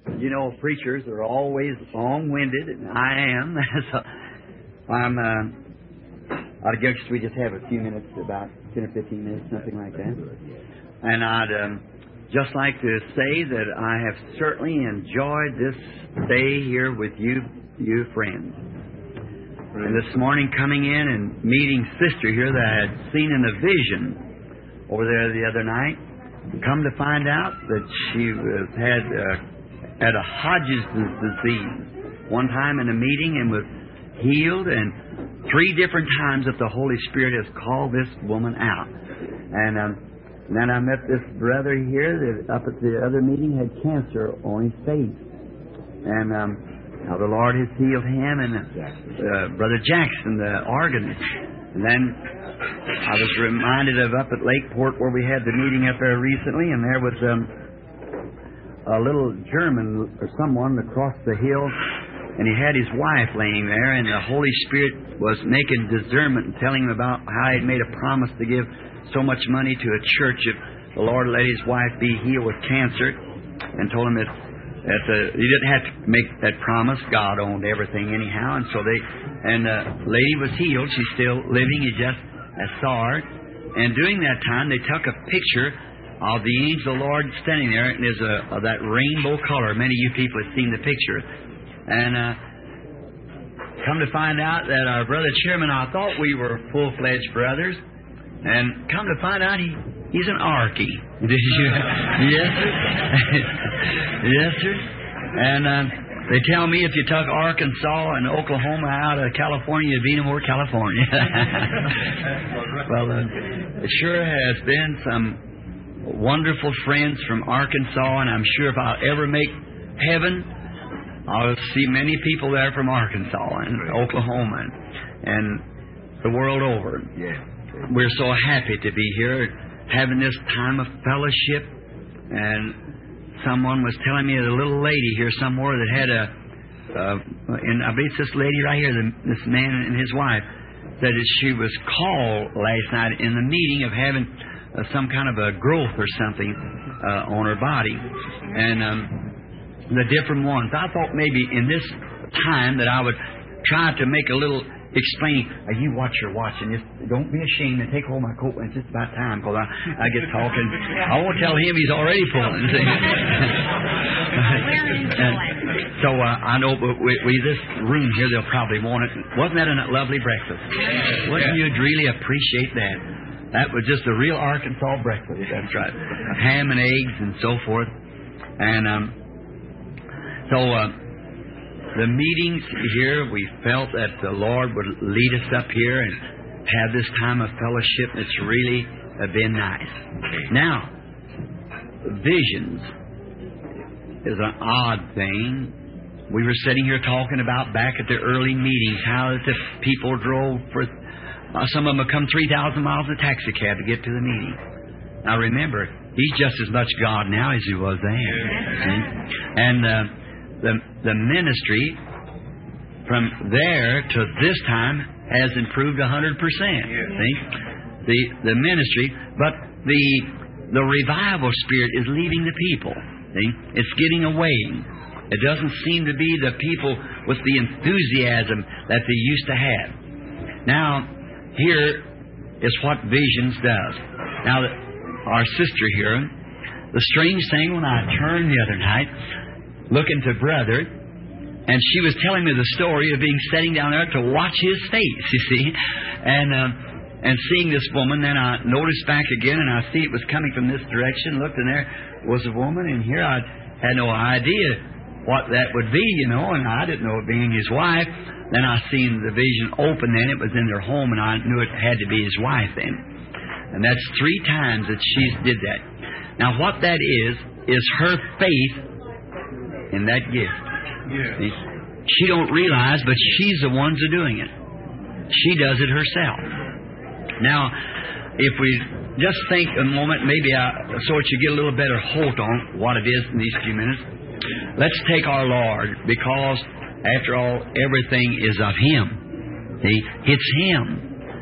You know, preachers are always long-winded, and I am. So I guess we just have a few minutes, about 10 or 15 minutes, something like that. And I'd just like to say that I have certainly enjoyed this day here with you friends. And this morning coming in and meeting Sister here that I had seen in a vision over there the other night, come to find out that she had a Hodgkin's disease one time in a meeting and was healed, and 3 different times that the Holy Spirit has called this woman out. And then I met this brother here that up at the other meeting had cancer on his face. And now the Lord has healed him, and Brother Jackson, the organist. And then I was reminded of up at Lakeport where we had the meeting up there recently, and there was a little German or someone across the hill, and he had his wife laying there, and the Holy Spirit was making discernment and telling him about how he had made a promise to give so much money to a church if the Lord let his wife be healed with cancer, and told him that he didn't have to make that promise. God owned everything anyhow, and so the lady was healed. She's still living. He just saw her, and during that time they took a picture of the angel of the Lord standing there, and there's that rainbow color. Many of you people have seen the picture. And come to find out that our brother Chairman, I thought we were full-fledged brothers, and come to find out he's an Archie. Did you? Yes, sir. Yes, sir. And they tell me if you took Arkansas and Oklahoma out of California, you'd be no more California. Well, it sure has been some wonderful friends from Arkansas, and I'm sure if I ever make heaven, I'll see many people there from Arkansas and Oklahoma and the world over. Yeah. We're so happy to be here having this time of fellowship. And someone was telling me a little lady here somewhere that had and I believe it's this lady right here, this man and his wife, said that she was called last night in the meeting of having some kind of a growth or something on her body. And the different ones. I thought maybe in this time that I would try to make a little explaining. You watch your watch and just don't be ashamed and take hold of my coat when it's just about time, because I get talking. I won't tell him he's already pulling. So I know, but with this room here, they'll probably want it. Wasn't that a lovely breakfast? Wouldn't you really appreciate that? That was just a real Arkansas breakfast. That's right. Ham and eggs and so forth. And so the meetings here, we felt that the Lord would lead us up here and have this time of fellowship. It's really been nice. Now, visions is an odd thing. We were sitting here talking about back at the early meetings how that the people drove for... some of them have come 3,000 miles in a taxi cab to get to the meeting. Now remember, He's just as much God now as He was then. See? And the ministry from there to this time has improved 100%. See? The ministry, but the revival spirit is leaving the people. See? It's getting away. It doesn't seem to be the people with the enthusiasm that they used to have. Now, here is what visions does. Now, our sister here, the strange thing when I turned the other night, looking to Brother, and she was telling me the story of being sitting down there to watch his face, you see, and seeing this woman. Then I noticed back again, and I see it was coming from this direction. Looked, and there was a woman, and here I had no idea what that would be, you know, and I didn't know it being his wife. Then I seen the vision open, then it was in their home, and I knew it had to be his wife then. And that's 3 times that she did that. Now what that is her faith in that gift. Yes. She don't realize, but she's the ones who are doing it. She does it herself. Now, if we just think a moment, maybe so that you get a little better hold on what it is in these few minutes. Let's take our Lord, because after all, everything is of Him. See? It's Him.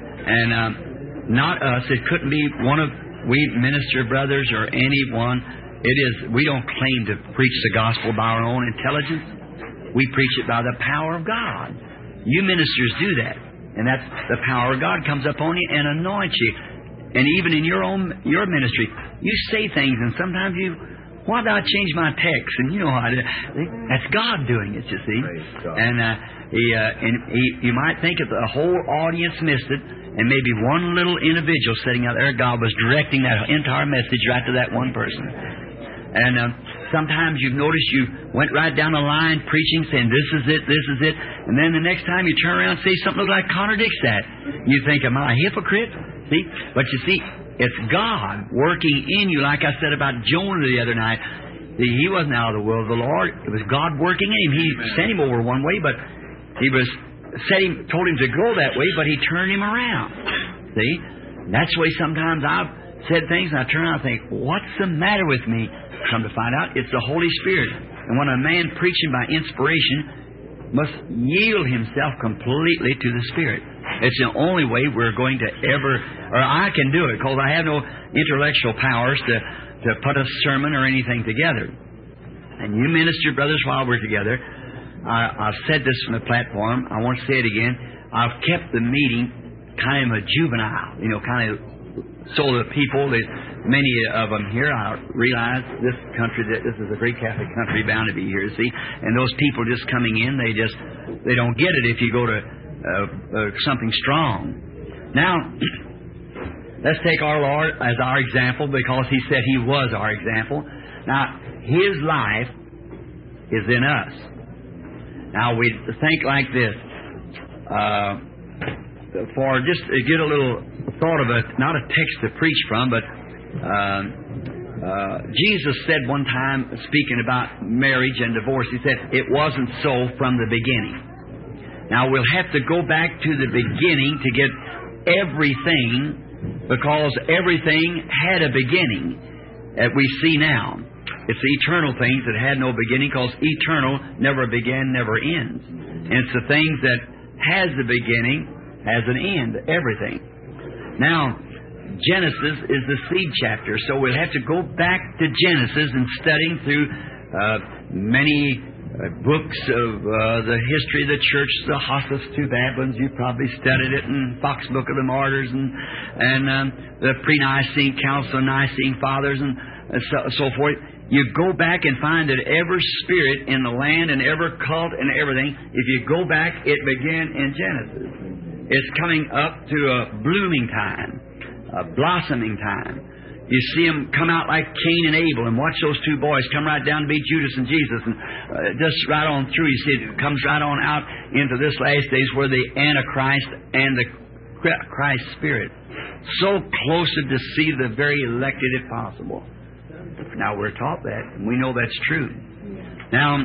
And not us. It couldn't be one of we minister brothers or anyone It is. We don't claim to preach the gospel by our own intelligence. We preach it by the power of God. You ministers do that, and that's the power of God comes upon you and anoints you. And even in your ministry, you say things, and sometimes why do I change my text? And you know how that's God doing it, you see. And you might think if the whole audience missed it, and maybe one little individual sitting out there, God was directing that entire message right to that one person. And sometimes you've noticed you went right down the line preaching, saying, this is it, this is it. And then the next time you turn around and say something that like contradicts that. You think, am I a hypocrite? See? But you see, it's God working in you, like I said about Jonah the other night. He wasn't out of the will of the Lord. It was God working in him. He sent him over one way, but He told him to go that way, but He turned him around. See? That's the way sometimes I've said things, and I turn around and think, what's the matter with me? Come to find out, it's the Holy Spirit. And when a man preaching by inspiration must yield himself completely to the Spirit. It's the only way we're going to ever, or I can do it, because I have no intellectual powers to put a sermon or anything together. And you minister, brothers, while we're together, I've said this from the platform, I want to say it again, I've kept the meeting kind of a juvenile, kind of so the people, many of them here, I realize this country, that this is a great Catholic country bound to be here, see, and those people just coming in, they don't get it if you go to something strong. Now, let's take our Lord as our example, because He said He was our example. Now, His life is in us. Now, we think like this. For just to get a little thought of it, not a text to preach from, but Jesus said one time, speaking about marriage and divorce, He said, it wasn't so from the beginning. Now, we'll have to go back to the beginning to get everything, because everything had a beginning that we see now. It's the eternal things that had no beginning, because eternal never began, never ends. And it's the things that has the beginning, has an end, everything. Now, Genesis is the seed chapter, so we'll have to go back to Genesis and studying through many books of the history of the church, the Hossus to Babylons. You probably studied it in Fox Book of the Martyrs and the Pre-Nicene Council of Nicene Fathers and so forth. You go back and find that every spirit in the land and every cult and everything, if you go back, it began in Genesis. It's coming up to a blooming time, a blossoming time. You see them come out like Cain and Abel, and watch those two boys come right down to be Judas and Jesus, and just right on through. You see it comes right on out into this last days where the Antichrist and the Christ Spirit so close to see the very elected if possible. Now we're taught that, and we know that's true. Now,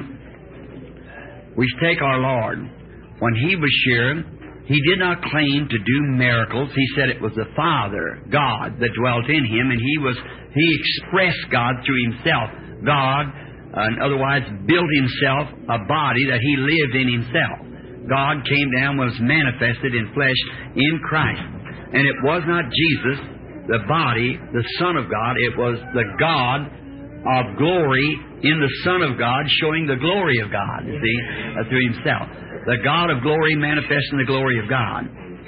we take our Lord. When He was here, He did not claim to do miracles. He said it was the Father, God, that dwelt in Him, and He expressed God through Himself. God, in other words, built Himself a body that He lived in Himself. God came down, was manifested in flesh in Christ. And it was not Jesus, the body, the Son of God. It was the God of glory in the Son of God, showing the glory of God, you see, through Himself. The God of glory manifesting the glory of God.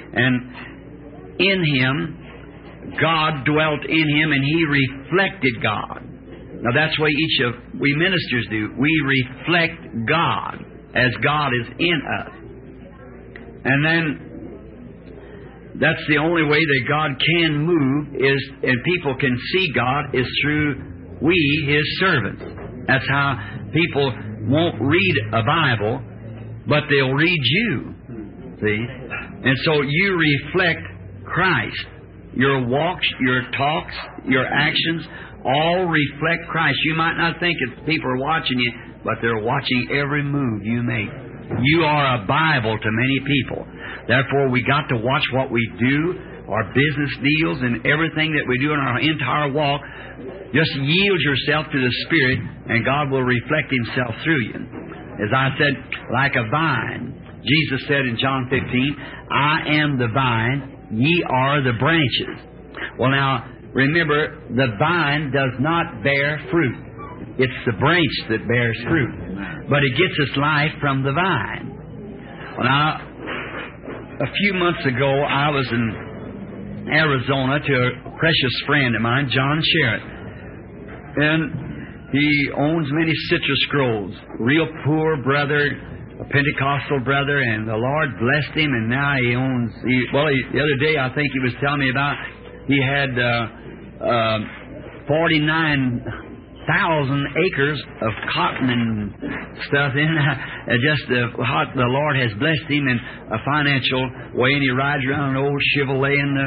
And in Him, God dwelt in Him, and He reflected God. Now that's what we ministers do. We reflect God as God is in us. And then that's the only way that God can move and people can see God is through we, His servants. That's how people won't read a Bible, but they'll read you. See? And so you reflect Christ. Your walks, your talks, your actions all reflect Christ. You might not think people are watching you, but they're watching every move you make. You are a Bible to many people. Therefore, we got to watch what we do, our business deals, and everything that we do in our entire walk. Just yield yourself to the Spirit, and God will reflect Himself through you. As I said, like a vine. Jesus said in John 15, I am the vine, ye are the branches. Well, now, remember, the vine does not bear fruit. It's the branch that bears fruit. But it gets its life from the vine. Well, now, a few months ago, I was in Arizona to a precious friend of mine, John Sherritt. And he owns many citrus groves. Real poor brother, a Pentecostal brother, and the Lord blessed him, and now he owns... the other day, I think he was telling me about he had 49,000 acres of cotton and stuff in. The Lord has blessed him in a financial way, and he rides around an old Chevrolet, and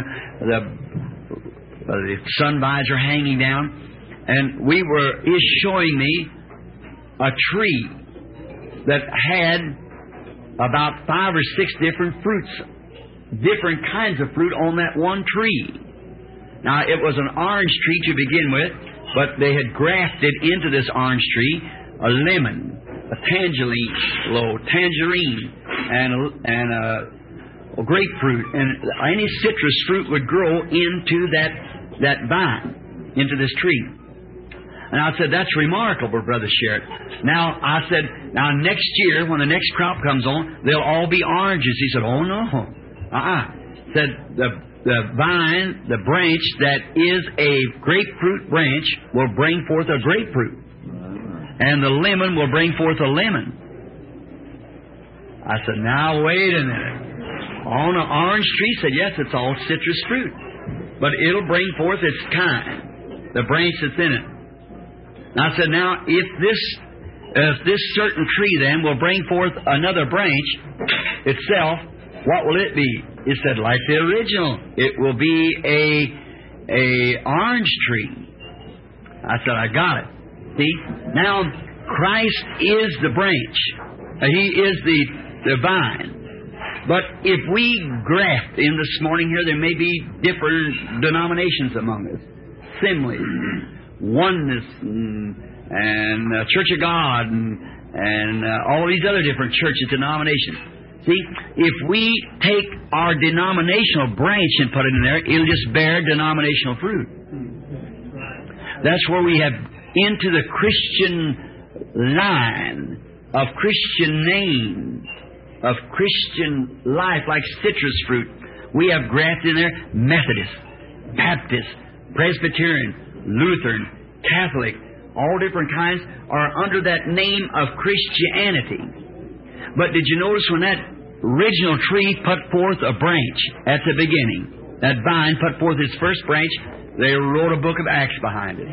the sun visor hanging down. And he's showing me a tree that had about 5 or 6 different fruits, different kinds of fruit on that one tree. Now, it was an orange tree to begin with, but they had grafted into this orange tree a lemon, a tangerine, and a grapefruit, and any citrus fruit would grow into that vine, into this tree. And I said, that's remarkable, Brother Sherritt. Now, I said, next year, when the next crop comes on, they'll all be oranges. He said, oh, no. Said, the vine, the branch that is a grapefruit branch will bring forth a grapefruit. And the lemon will bring forth a lemon. I said, now, wait a minute. On an orange tree, said, yes, it's all citrus fruit. But it'll bring forth its kind, the branch that's in it. I said, now, if this certain tree then will bring forth another branch itself, what will it be? He said, like the original. It will be a orange tree. I said, I got it. See? Now, Christ is the branch. He is the vine. But if we graft in this morning here, there may be different denominations among us. Assemblies, Oneness, and Church of God, and all these other different churches, denominations. See, if we take our denominational branch and put it in there, it'll just bear denominational fruit. That's where we have into the Christian line of Christian name, of Christian life, like citrus fruit. We have grafted in there Methodist, Baptist, Presbyterian, Lutheran, Catholic, all different kinds are under that name of Christianity. But did you notice when that original tree put forth a branch at the beginning, that vine put forth its first branch, they wrote a book of Acts behind it.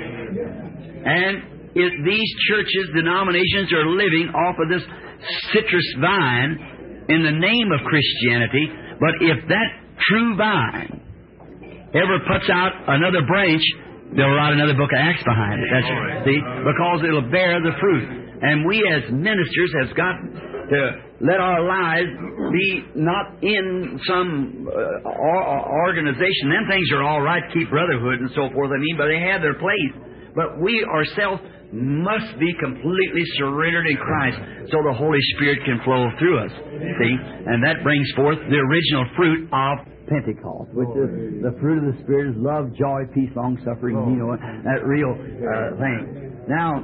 And these churches, denominations are living off of this citrus vine in the name of Christianity. But if that true vine ever puts out another branch, they'll write another book of Acts behind it. That's right. See? Because it'll bear the fruit. And we as ministers have got to let our lives be not in some organization. Them things are all right, keep brotherhood and so forth, but they have their place. But we ourselves must be completely surrendered in Christ so the Holy Spirit can flow through us. See? And that brings forth the original fruit of Pentecost, which is the fruit of the Spirit is love, joy, peace, long-suffering, that real thing. Now,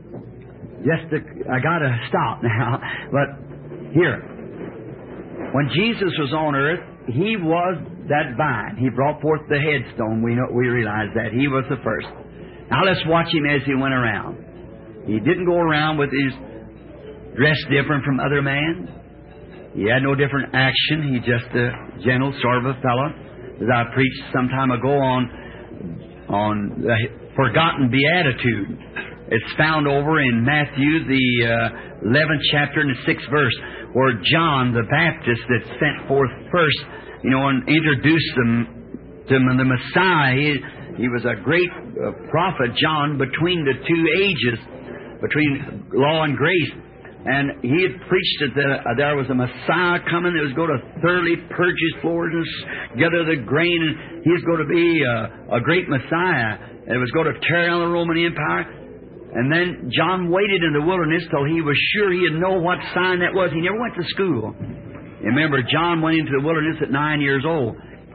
I got to stop now, but here, when Jesus was on earth, He was that vine. He brought forth the headstone. We realize that. He was the first. Now let's watch Him as He went around. He didn't go around with His dress different from other men. He had no different action. He just a gentle sort of a fellow. As I preached some time ago on the forgotten beatitude. It's found over in Matthew, the 11th chapter and the 6th verse, where John the Baptist that sent forth first, and introduced them to the Messiah. He was a great prophet, John, between the two ages, between law and grace. And he had preached that there was a Messiah coming that was going to thoroughly purge his floors and gather the grain, and he was going to be a great Messiah. And it was going to tear down the Roman Empire. And then John waited in the wilderness till he was sure he'd know what sign that was. He never went to school. Remember, John went into the wilderness at 9 years old.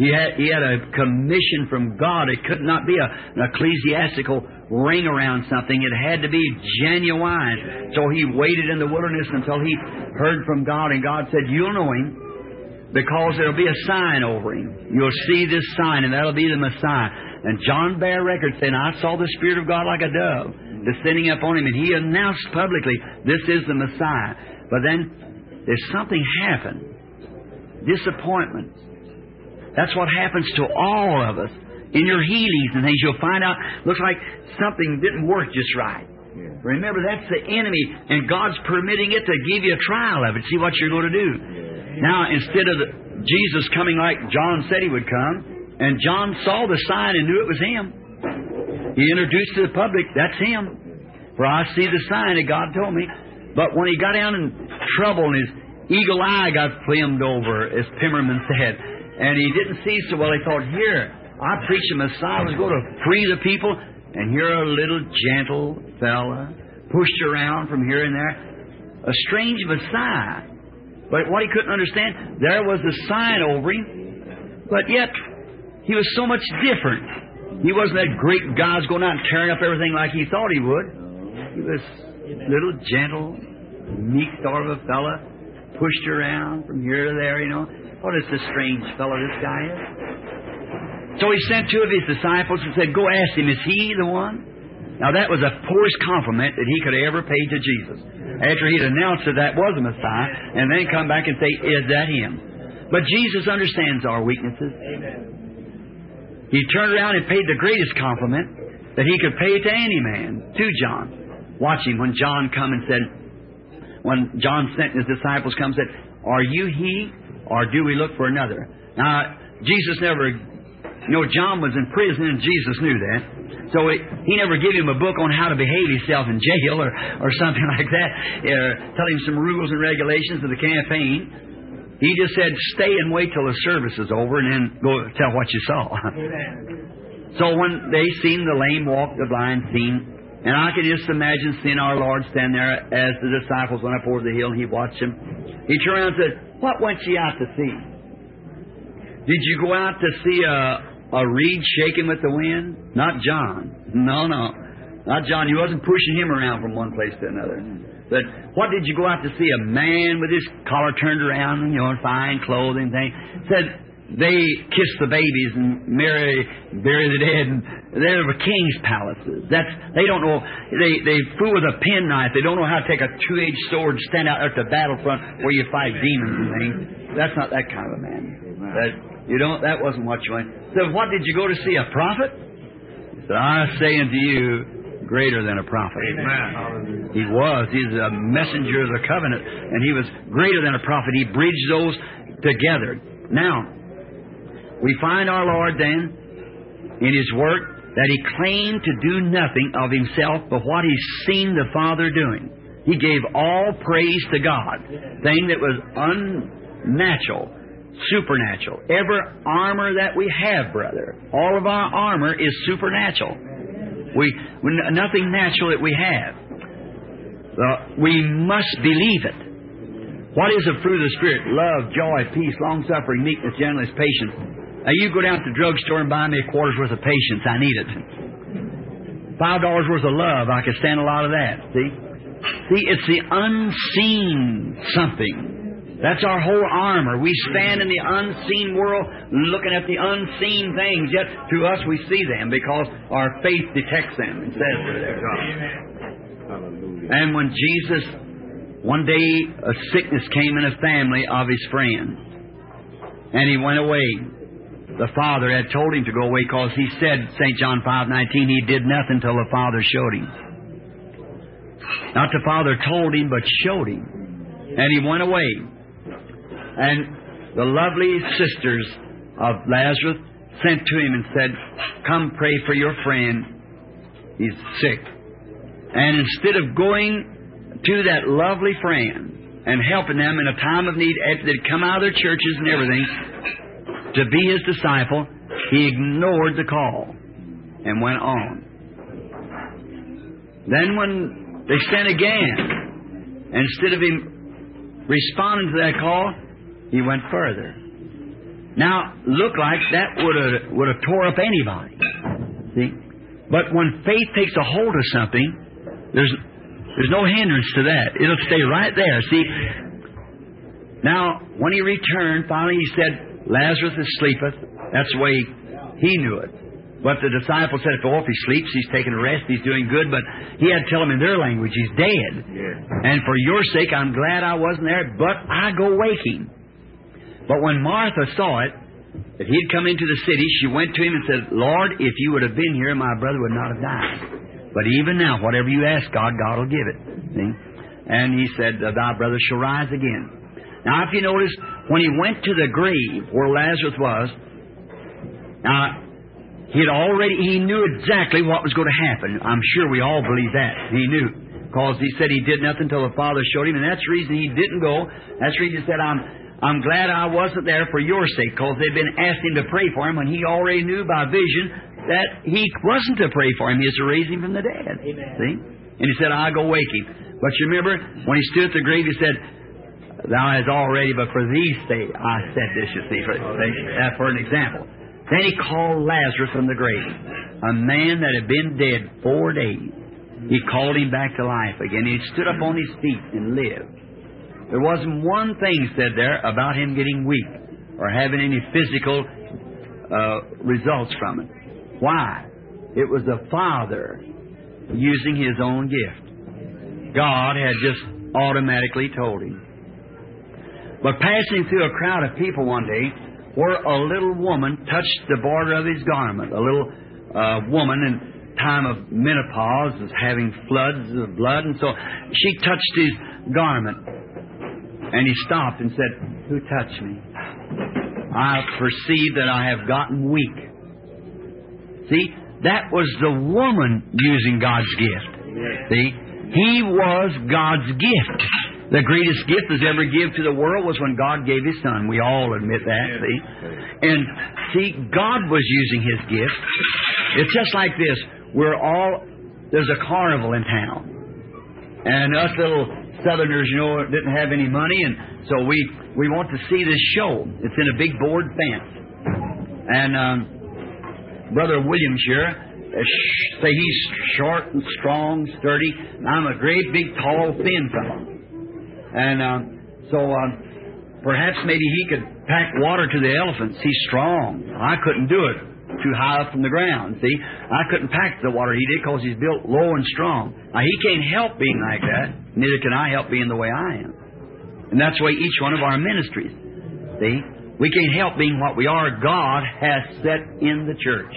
He had a commission from God. It could not be an ecclesiastical ring around something. It had to be genuine. So he waited in the wilderness until he heard from God, and God said, "You'll know him because there'll be a sign over him. You'll see this sign, and that'll be the Messiah." And John bare record saying, "I saw the Spirit of God like a dove descending upon him," and he announced publicly, "This is the Messiah." But then there's something happened. Disappointment. That's what happens to all of us. In your healings and things, you'll find out, looks like something didn't work just right. Yeah. Remember, that's the enemy, and God's permitting it to give you a trial of it, see what you're going to do. Yeah. Now, instead of Jesus coming like John said he would come, and John saw the sign and knew it was him, he introduced to the public, "That's him. For I see the sign that God told me." But when he got down in trouble and his eagle eye got flamed over, as Pimmerman said, and he didn't see so well, he thought, "Here, I preach the Messiah was going to free the people, and here a little gentle fella pushed around from here and there, a strange Messiah." But what he couldn't understand, there was the sign over him, but yet he was so much different. He wasn't that great God's going out and tearing up everything like he thought he would. He was a little gentle, meek sort of a fella, pushed around from here to there, you know. What is this strange fellow this guy is? So he sent two of his disciples and said, "Go ask him, is he the one?" Now that was the poorest compliment that he could ever pay to Jesus. After he'd announced that was the Messiah, and then come back and say, "Is that him?" But Jesus understands our weaknesses. Amen. He turned around and paid the greatest compliment that he could pay to any man, to John. Watch him when John come and said, when John sent his disciples come and said, "Are you he, or do we look for another?" Now, Jesus never, John was in prison and Jesus knew that. So he never gave him a book on how to behave himself in jail or something like that, tell him some rules and regulations of the campaign. He just said, "Stay and wait till the service is over and then go tell what you saw." So when they seen the lame walk, the blind seen, and I can just imagine seeing our Lord stand there as the disciples went up over the hill and he watched them. He turned around and said, "What went ye out to see? Did you go out to see a reed shaking with the wind?" Not John. No, not John. He wasn't pushing him around from one place to another. But what did you go out to see? A man with his collar turned around, in fine clothing thing. Said they kiss the babies and bury the dead, and they're the king's palaces. They don't know. They fool with a penknife. They don't know how to take a two-edged sword and stand out at the battlefront where you fight demons and things. That's not that kind of a man. That wasn't what you wanted. So what did you go to see? A prophet? He said, "I say unto you, greater than a prophet." Amen. He was. He's a messenger of the covenant, and he was greater than a prophet. He bridged those together. Now, we find our Lord then in His work that He claimed to do nothing of Himself but what He's seen the Father doing. He gave all praise to God, thing that was unnatural, supernatural. Every armor that we have, brother, all of our armor is supernatural. Nothing natural that we have. We must believe it. What is the fruit of the Spirit? Love, joy, peace, long-suffering, meekness, gentleness, patience. Now you go down to the drugstore and buy me a quarter's worth of patience. I need it. $5 worth of love. I could stand a lot of that. See, it's the unseen something. That's our whole armor. We stand in the unseen world looking at the unseen things, yet to us we see them because our faith detects them and says they're there. And when Jesus, one day a sickness came in a family of his friend, and he went away. The Father had told him to go away because he said, St. John 5:19, he did nothing till the Father showed him. Not the Father told him, but showed him. And he went away. And the lovely sisters of Lazarus sent to him and said, "Come pray for your friend. He's sick." And instead of going to that lovely friend and helping them in a time of need after they'd come out of their churches and everything to be his disciple, he ignored the call and went on. Then when they sent again, and instead of him responding to that call, he went further. Now, look like that would have tore up anybody. See? But when faith takes a hold of something, there's no hindrance to that. It'll stay right there. See? Now, when he returned, finally he said, Lazarus is sleepeth. That's the way he knew it. But the disciples said, oh, if he sleeps, he's taking a rest, he's doing good. But he had to tell them in their language, he's dead. Yeah. And for your sake, I'm glad I wasn't there, but I go waking. But when Martha saw it, that he'd come into the city, she went to him and said, Lord, if you would have been here, my brother would not have died. But even now, whatever you ask God, God will give it. See? And he said, thy brother shall rise again. Now, if you notice, when he went to the grave where Lazarus was, now, he knew exactly what was going to happen. I'm sure we all believe that. He knew. Because he said he did nothing until the Father showed him, and that's the reason he didn't go. That's the reason he said, I'm glad I wasn't there for your sake, because they've been asking to pray for him, and he already knew by vision that he wasn't to pray for him. He is to raise him from the dead. Amen. See? And he said, I'll go wake him. But you remember, when he stood at the grave, he said, Thou hast already, but for these sake, I said this, you see, for an example. Then he called Lazarus from the grave, a man that had been dead 4 days. He called him back to life again. He stood up on his feet and lived. There wasn't one thing said there about him getting weak or having any physical results from it. Why? It was the Father using His own gift. God had just automatically told him. But passing through a crowd of people one day, where a little woman touched the border of his garment. A little woman in time of menopause was having floods of blood, and so she touched his garment. And he stopped and said, Who touched me? I perceive that I have gotten weak. See, that was the woman using God's gift. See, he was God's gift. The greatest gift that's ever given to the world was when God gave His Son. We all admit that, see? And, see, God was using His gift. It's just like this. There's a carnival in town. And us little Southerners, didn't have any money, and so we want to see this show. It's in a big board fence. And Brother Williams here, say he's short and strong, sturdy, and I'm a great, big, tall, thin fellow. And so perhaps maybe he could pack water to the elephants. He's strong. I couldn't do it. Too high up from the ground, see? I couldn't pack the water he did because he's built low and strong. Now, he can't help being like that. Neither can I help being the way I am. And that's the way each one of our ministries, see? We can't help being what we are. God has set in the church.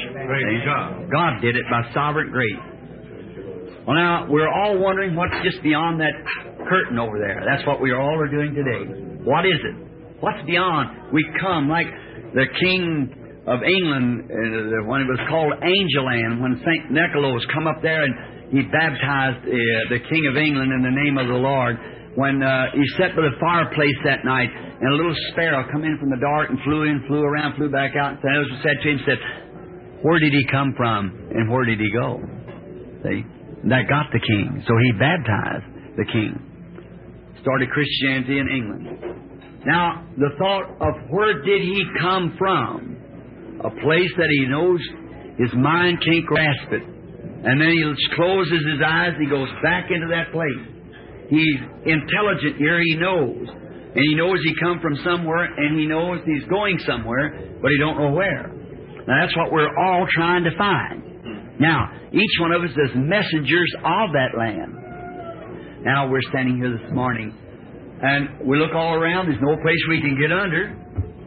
God did it by sovereign grace. Well, now, we're all wondering what's just beyond that curtain over there. That's what we all are doing today. What is it? What's beyond? We come like the King of England, when it was called Angeland, when St. Nicholas come up there and he baptized the King of England in the name of the Lord. When he sat by the fireplace that night, and a little sparrow come in from the dark and flew in, flew around, flew back out, and St. Nicholas said to him, where did he come from and where did he go? See? That got the king. So he baptized the king. Started Christianity in England. Now, the thought of where did he come from? A place that he knows his mind can't grasp it. And then he closes his eyes, he goes back into that place. He's intelligent here, he knows. And he knows he come from somewhere, and he knows he's going somewhere, but he don't know where. Now, that's what we're all trying to find. Now, each one of us is messengers of that land. Now, we're standing here this morning, and we look all around. There's no place we can get under.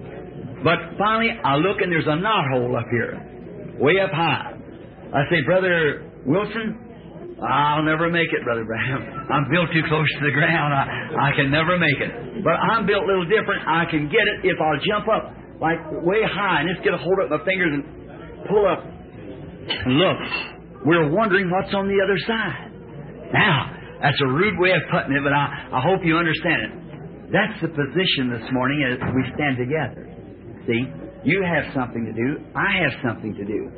But finally, I look, and there's a knothole up here, way up high. I say, Brother Wilson, I'll never make it, Brother Branham. I'm built too close to the ground. I can never make it. But I'm built a little different. I can get it if I'll jump up, like way high, and just get a hold of my fingers and pull up. And look, we're wondering what's on the other side. Now, that's a rude way of putting it, but I hope you understand it. That's the position this morning as we stand together. See, you have something to do. I have something to do.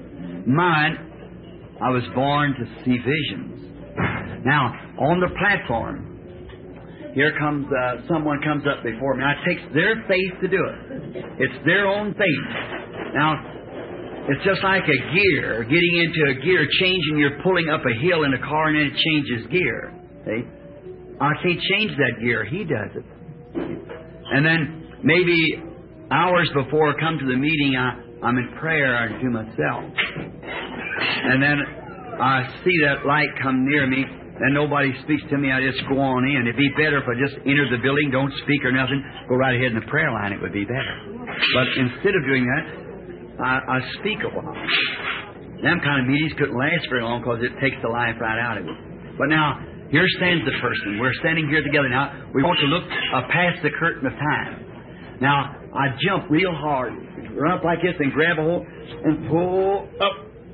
Mine, I was born to see visions. Now, on the platform, here comes someone comes up before me. Now, it takes their faith to do it. It's their own faith. Now, it's just like a gear, getting into a gear, changing. You're pulling up a hill in a car, and then it changes gear. See? I can't change that gear. He does it. And then maybe hours before I come to the meeting, I'm in prayer to myself. And then I see that light come near me, and nobody speaks to me. I just go on in. It'd be better if I just enter the building, don't speak or nothing, go right ahead in the prayer line. It would be better. But instead of doing that, I speak a while. Them kind of meetings couldn't last very long because it takes the life right out of it. But now, here stands the person. We're standing here together now. We want to look past the curtain of time. Now, I jump real hard, run up like this and grab a hold and pull up.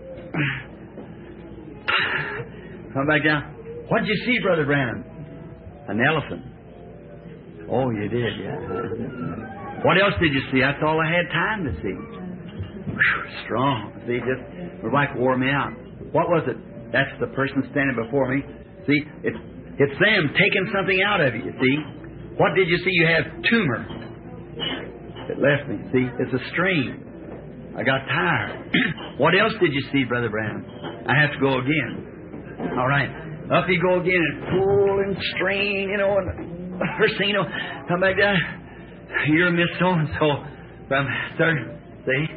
Come back down. What did you see, Brother Branham? An elephant. Oh, you did, yeah. What else did you see? That's all I had time to see. Whew, strong. See, just like wore me out. What was it? That's the person standing before me. See, it's them taking something out of you. See, what did you see? You have tumor. It left me. See, it's a strain. I got tired. What else did you see, Brother Branham? I have to go again. All right. Up you go again and pull and strain, you know, and first thing you know, come back down. You're Miss So-and-so from Sir. See?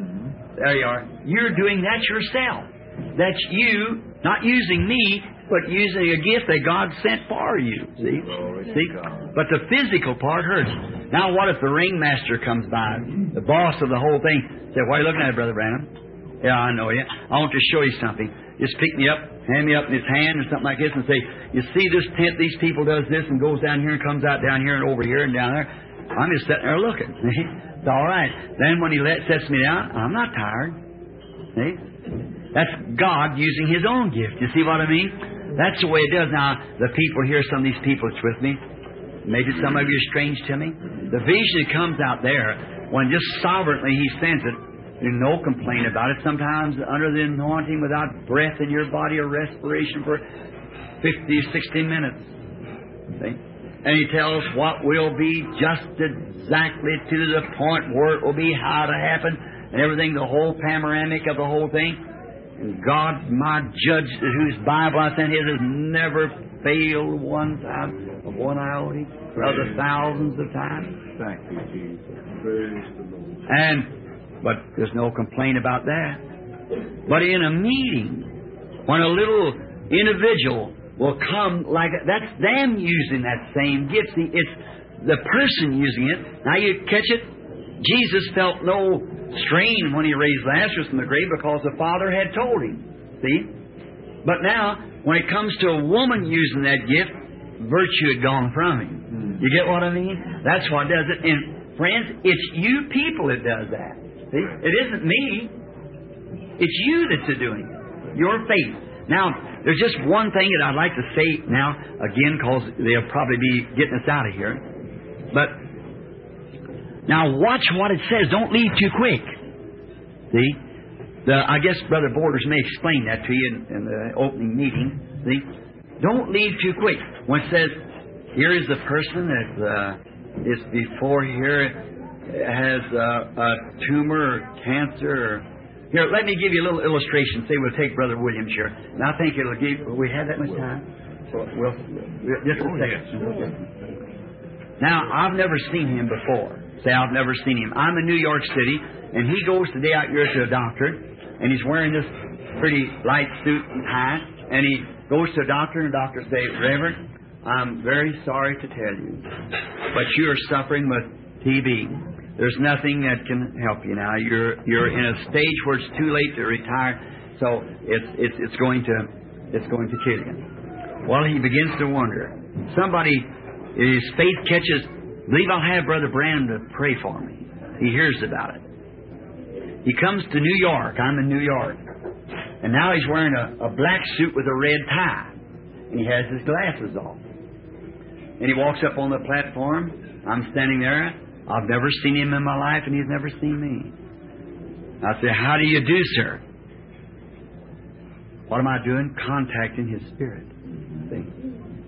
There you are. You're doing that yourself. That's you, not using me, but using a gift that God sent for you. See? See? But the physical part hurts. Now, what if the ringmaster comes by, the boss of the whole thing, say, "Why are you looking at it, Brother Branham?" "Yeah, I know you. I want to show you something." Just pick me up, hand me up in his hand or something like this and say, "You see this tent, these people does this and goes down here and comes out down here and over here and down there." I'm just sitting there looking. It's all right. Then when he sets me down, I'm not tired. See? That's God using His own gift. You see what I mean? That's the way it does. Now, the people here, some of these people that's with me, maybe some of you are strange to me. The vision that comes out there, when just sovereignly He sends it, there's no complaint about it. Sometimes under the anointing, without breath in your body or respiration for 50, 60 minutes. See? And He tells what will be just exactly to the point where it will be, how to happen, and everything, the whole panoramic of the whole thing. And God, my judge, whose Bible I sent, His has never failed one time of one iota of the thousands of times. Thank you, Jesus. Praise the Lord. But there's no complaint about that. But in a meeting, when a little individual will come like that's them using that same gift. See, it's the person using it. Now you catch it? Jesus felt no strain when He raised Lazarus from the grave because the Father had told Him. See? But now, when it comes to a woman using that gift, virtue had gone from Him. You get what I mean? That's what does it. And friends, it's you people that does that. See? It isn't me. It's you that's doing it. Your faith. Now, there's just one thing that I'd like to say now, again, because they'll probably be getting us out of here. But, now watch what it says. Don't leave too quick. See? I guess Brother Borders may explain that to you in the opening meeting. See? Don't leave too quick. When it says, here is the person that is before here, has a tumor or cancer or... Here, let me give you a little illustration. Say we'll take Brother Williams here. And I think it'll give... We have that much time? So we'll just a second. Now, I've never seen him before. Say, I've never seen him. I'm in New York City, and he goes today out here to a doctor, and he's wearing this pretty light suit and tie, and he goes to a doctor, and the doctor says, "Reverend, I'm very sorry to tell you, but you are suffering with TB. There's nothing that can help you now. You're in a stage where it's too late to retire, so it's going to kill you." Well, he begins to wonder. Somebody, his faith catches. Believe I'll have Brother Branham to pray for me. He hears about it. He comes to New York. I'm in New York, and now he's wearing a black suit with a red tie, and he has his glasses off, and he walks up on the platform. I'm standing there. I've never seen him in my life, and he's never seen me. I say, "How do you do, sir?" What am I doing? Contacting his spirit. See?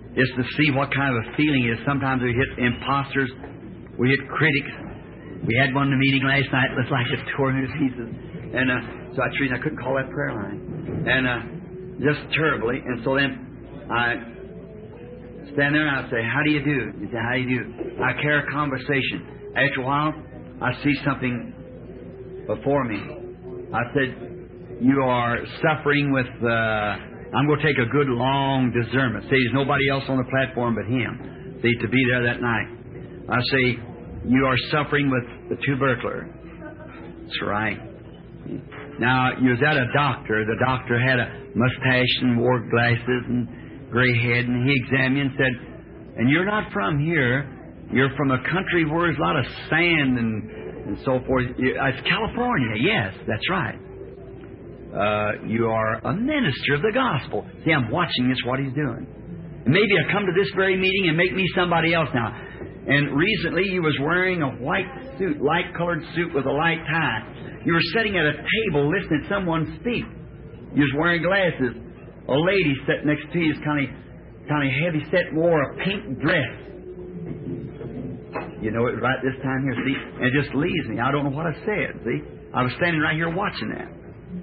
just to see what kind of a feeling it is. Sometimes we hit imposters, we hit critics. We had one in the meeting last night. It was like it tore into pieces. And so I couldn't call that prayer line. And just terribly. And so then I stand there and I say, how do you do? He said, how do you do? I carry a conversation. After a while, I see something before me. I said, you are suffering with, I'm going to take a good long discernment. See, there's nobody else on the platform but him. See, to be there that night. I say, you are suffering with the tubercular. That's right. Now, you was at a doctor. The doctor had a mustache and wore glasses and gray head, and he examined you and said, and you're not from here. You're from a country where there's a lot of sand and so forth. It's California. Yes, that's right. You are a minister of the gospel. See, I'm watching this, what he's doing. And maybe I come to this very meeting and make me somebody else now. And recently you was wearing a white suit, light-colored suit with a light tie. You were sitting at a table listening to someone speak. You was wearing glasses. A lady sat next to you is kind of heavy set, wore a pink dress. You know it right this time here, see? And it just leaves me. I don't know what I said, see? I was standing right here watching that.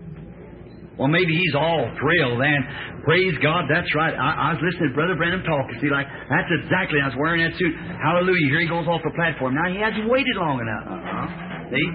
Well, maybe he's all thrilled, and praise God, that's right. I was listening to Brother Branham talk. See, like, that's exactly, I was wearing that suit. Hallelujah, here he goes off the platform. Now, he hasn't waited long enough. See?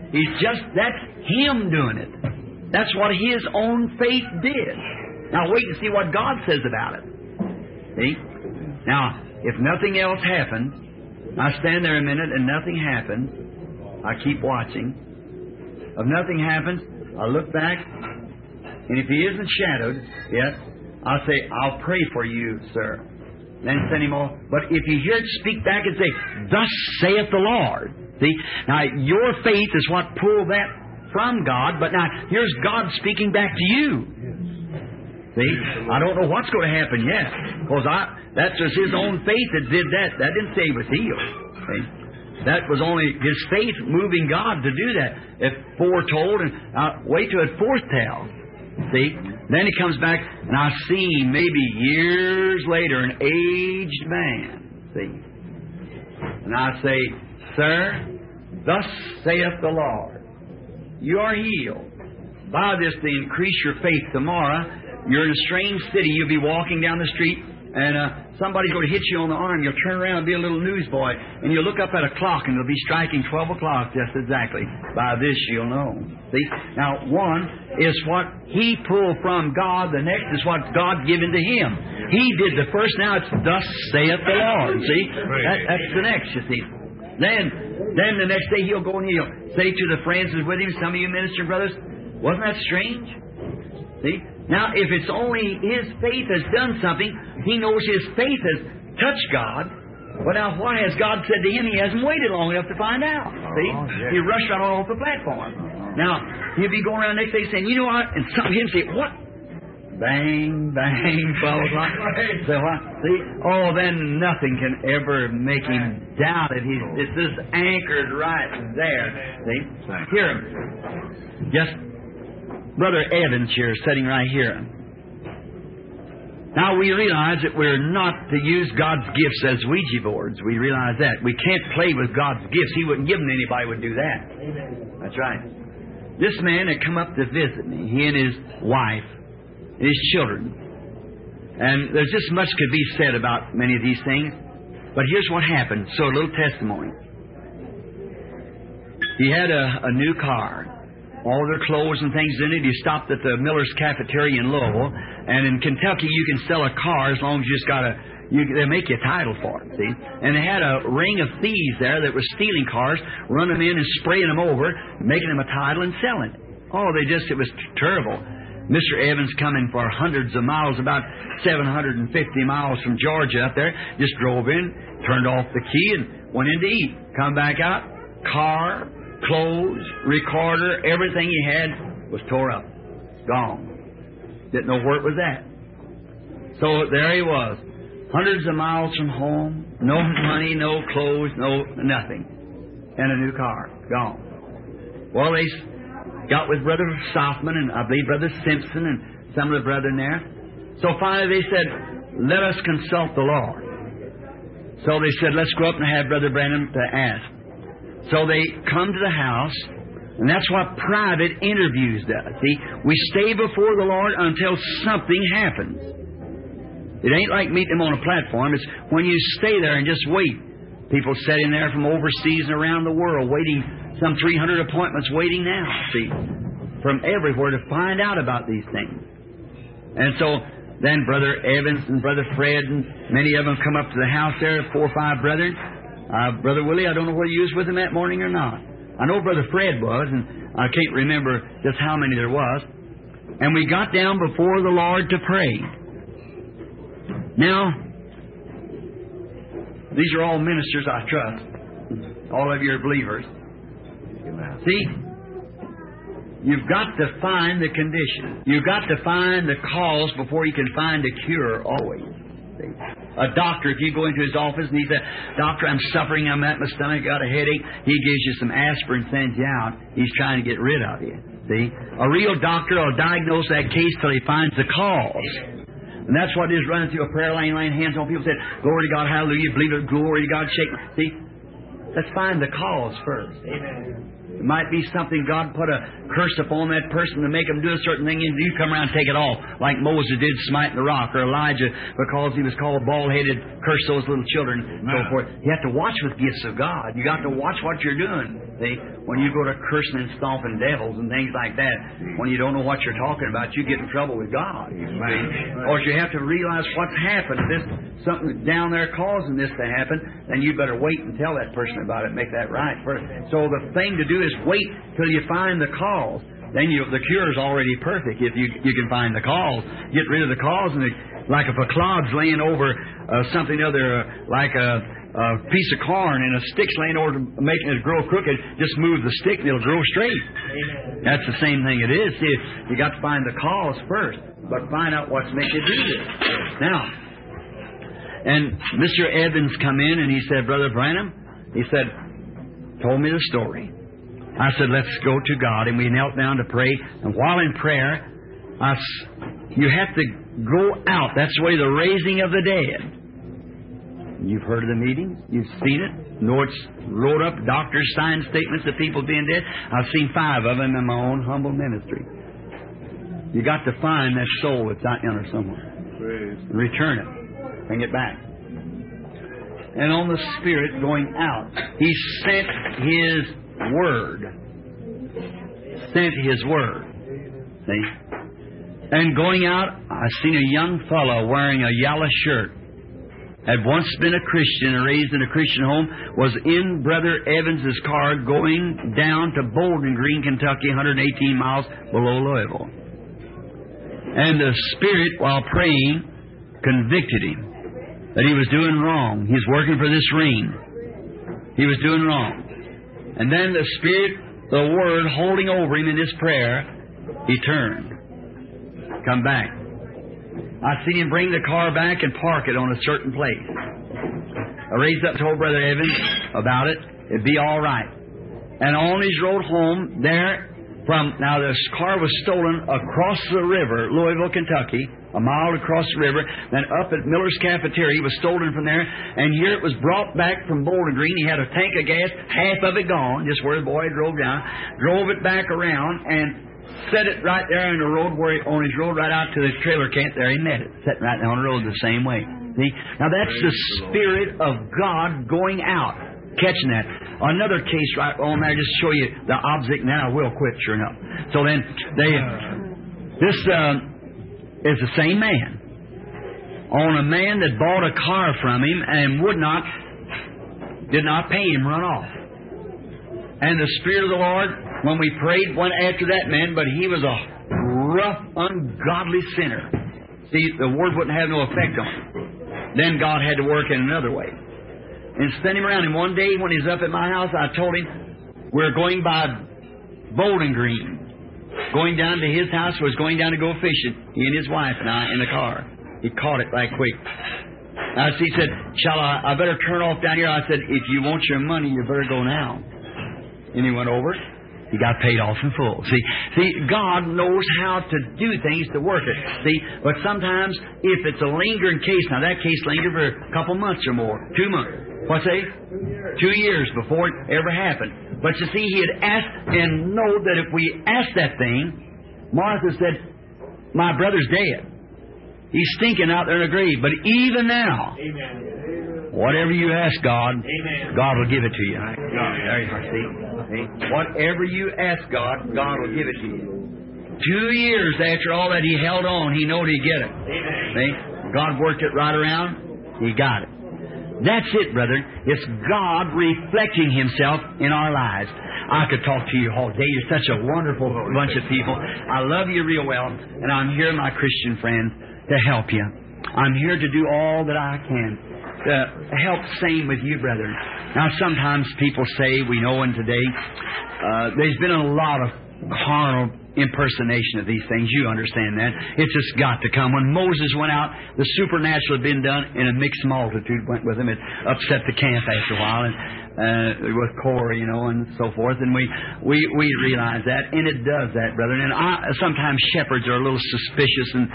That's him doing it. That's what his own faith did. Now, wait and see what God says about it. See? Now, if nothing else happens, I stand there a minute and nothing happens. I keep watching. If nothing happens, I look back. And if he isn't shadowed yet, I'll say, I'll pray for you, sir. Then send him off. But if you hear it speak back and say, thus saith the Lord. See? Now, your faith is what pulled that from God, but now, here's God speaking back to you. See? I don't know what's going to happen yet. Because that's just his own faith that did that. That didn't say he was healed. See? That was only his faith moving God to do that. If foretold, and wait till it foretell. See? Then he comes back, and I see maybe years later an aged man. See? And I say, sir, thus saith the Lord, you are healed. By this to increase your faith tomorrow, you're in a strange city, you'll be walking down the street, and somebody's going to hit you on the arm. You'll turn around and be a little newsboy, and you'll look up at a clock, and it'll be striking 12 o'clock just exactly. By this you'll know. See? Now, one is what he pulled from God. The next is what God given to him. He did the first. Now it's thus saith the Lord. See? That's the next, you see. Then the next day he'll go and he'll say to the friends who's with him, some of you minister brothers, wasn't that strange? See? Now, if it's only his faith has done something, he knows his faith has touched God. But now, what has God said to him? He hasn't waited long enough to find out. See? He rushed right on off the platform. Now, he'll be going around the next day saying, you know what? And some of him say, what? Bang, bang, 12 o'clock. So what? See? Oh, then nothing can ever make him doubt it. It's just anchored right there. See? Hear him. Just Brother Evans here, sitting right here. Now we realize that we're not to use God's gifts as Ouija boards. We realize that. We can't play with God's gifts. He wouldn't give them to anybody who would do that. Amen. That's right. This man had come up to visit me, he and his wife, and his children. And there's just much could be said about many of these things. But here's what happened. So a little testimony. He had a new car. All their clothes and things in it. He stopped at the Miller's Cafeteria in Louisville. And in Kentucky, you can sell a car as long as you just got they make you a title for it, see? And they had a ring of thieves there that were stealing cars, running them in and spraying them over, making them a title and selling it. Oh, it was terrible. Mr. Evans coming for hundreds of miles, about 750 miles from Georgia up there, just drove in, turned off the key and went in to eat. Come back out, car, clothes, recorder, everything he had was tore up. Gone. Didn't know where it was at. So there he was. Hundreds of miles from home. No money, no clothes, no nothing. And a new car. Gone. Well, they got with Brother Softman and I believe Brother Simpson and some of the brethren there. So finally they said, let us consult the Lord. So they said, let's go up and have Brother Branham to ask. So they come to the house, and that's what private interviews does. See, we stay before the Lord until something happens. It ain't like meeting Him on a platform. It's when you stay there and just wait. People sitting there from overseas and around the world waiting, some 300 appointments waiting now, see, from everywhere to find out about these things. And so then Brother Evans and Brother Fred and many of them come up to the house there, 4 or 5 brethren. Brother Willie, I don't know whether you was with him that morning or not. I know Brother Fred was, and I can't remember just how many there was. And we got down before the Lord to pray. Now, these are all ministers, I trust. All of you are believers. See, you've got to find the condition. You've got to find the cause before you can find a cure always. See? A doctor, if you go into his office and he says, Doctor, I'm suffering, I'm at my stomach, got a headache, he gives you some aspirin, sends you out. He's trying to get rid of you. See? A real doctor will diagnose that case till he finds the cause. And that's what it is, running through a prayer line, laying hands on people, saying, Glory to God, hallelujah, believe it, glory to God, shake. See? Let's find the cause first. Amen. It might be something God put a curse upon that person to make them do a certain thing, and you come around and take it off, like Moses did smiting the rock, or Elijah, because he was called bald-headed, curse those little children, and so forth. You have to watch with gifts of God. You got to watch what you're doing. See, when you go to cursing and stomping devils and things like that, when you don't know what you're talking about, you get in trouble with God. Or you have to realize what's happened. If there's something down there causing this to happen, then you better wait and tell that person about it, make that right first. So the thing to do is wait till you find the cause. Then the cure is already perfect if you can find the cause. Get rid of the cause, and like if a clod's laying over something other, like a piece of corn and a stick's laying over making it grow crooked, just move the stick and it'll grow straight. Amen. That's the same thing it is. See, you got to find the cause first, but find out what's making you do this. Now, and Mr. Evans come in and he said, Brother Branham, he said, told me the story. I said, let's go to God. And we knelt down to pray. And while in prayer, you have to go out. That's the way the raising of the dead. You've heard of the meetings. You've seen it. Know it's wrote up. Doctors sign statements of people being dead. I've seen 5 of them in my own humble ministry. You got to find that soul that's out yonder somewhere. Return it. Bring it back. And on the Spirit going out, He sent His Word. Sent His Word. See? And going out, I seen a young fellow wearing a yellow shirt. Had once been a Christian and raised in a Christian home, was in Brother Evans's car going down to Bowling Green, Kentucky, 118 miles below Louisville. And the Spirit, while praying, convicted him that he was doing wrong. He's working for this ring. He was doing wrong. And then the Spirit, the Word, holding over him in his prayer, he turned. Come back. I seen him bring the car back and park it on a certain place. I raised up, told Brother Evans about it. It'd be all right. And on his road home there, now this car was stolen across the river, Louisville, Kentucky, a mile across the river, then up at Miller's Cafeteria. He was stolen from there, and here it was brought back from Bowling Green. He had a tank of gas, half of it gone, just where the boy drove down, drove it back around, and set it right there in the road on his road right out to the trailer camp there. He met it, sitting right down the road the same way. See? Now that's the Spirit of God going out, catching that. Another case right on there, just to show you the object. Now I will quit, sure enough. So then this is the same man on a man that bought a car from him and did not pay him, run off. And the Spirit of the Lord, when we prayed, went after that man, but he was a rough, ungodly sinner. See, the Word wouldn't have no effect on him. Then God had to work in another way. And sent him around. And one day when he was up at my house, I told him, we're going by Bowling Green. Going down to his house, was going down to go fishing. He and his wife and I in the car. He caught it right quick. He said, I better turn off down here? I said, if you want your money, you better go now. And he went over. He got paid off in full. See, God knows how to do things to work it. See, but sometimes if it's a lingering case, now that case lingered for a couple months or more, 2 months. What's that? 2 years before it ever happened. But you see, he had asked and know that if we asked that thing, Martha said, my brother's dead. He's stinking out there in the grave. But even now, whatever you ask God, God will give it to you. There you are, see? Whatever you ask God, God will give it to you. 2 years after all that, he held on. He knowed he'd get it. See? God worked it right around. He got it. That's it, brethren. It's God reflecting Himself in our lives. I could talk to you all day. You're such a wonderful bunch of people. I love you real well, and I'm here, my Christian friends, to help you. I'm here to do all that I can to help same with you, brethren. Now, sometimes people say, we know in today, there's been a lot of carnal impersonation of these things. You understand that. It's just got to come. When Moses went out, the supernatural had been done, and a mixed multitude went with him. It upset the camp after a while, and with Korah, and so forth. And we realize that, and it does that, brethren. And sometimes shepherds are a little suspicious, and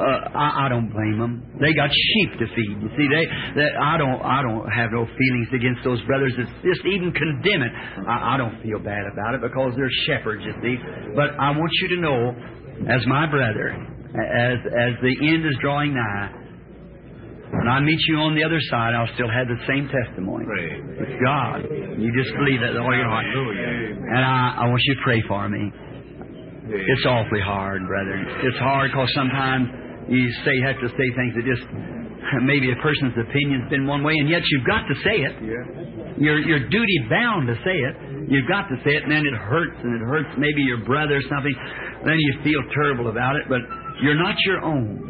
I don't blame them. They got sheep to feed. You see, I don't have no feelings against those brothers. It's just even condemn it. I don't feel bad about it because they're shepherds, you see. But I want you to know, as my brother, as the end is drawing nigh, when I meet you on the other side, I'll still have the same testimony. It's God. You just believe that with all your heart. And I want you to pray for me. It's awfully hard, brethren. It's hard because sometimes you have to say things that just, maybe a person's opinion's been one way, and yet you've got to say it. You're duty bound to say it. You've got to say it, and then it hurts, maybe your brother or something. Then you feel terrible about it, but you're not your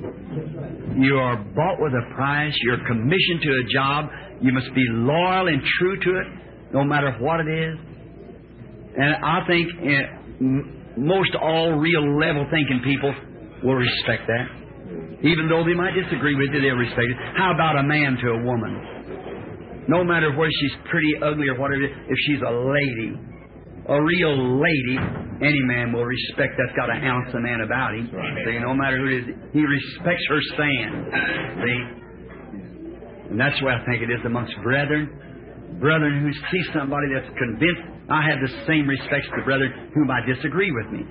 own. You are bought with a price. You're commissioned to a job. You must be loyal and true to it, no matter what it is. And I think most all real level thinking people will respect that. Even though they might disagree with you, they'll respect it. How about a man to a woman? No matter whether she's pretty, ugly, or whatever, if she's a lady, a real lady, any man will respect that's got an ounce of man about him. See, no matter who it is, he respects her stand. See? And that's the way I think it is amongst brethren. Brethren who see somebody that's convinced. I have the same respect to brethren whom I disagree with me.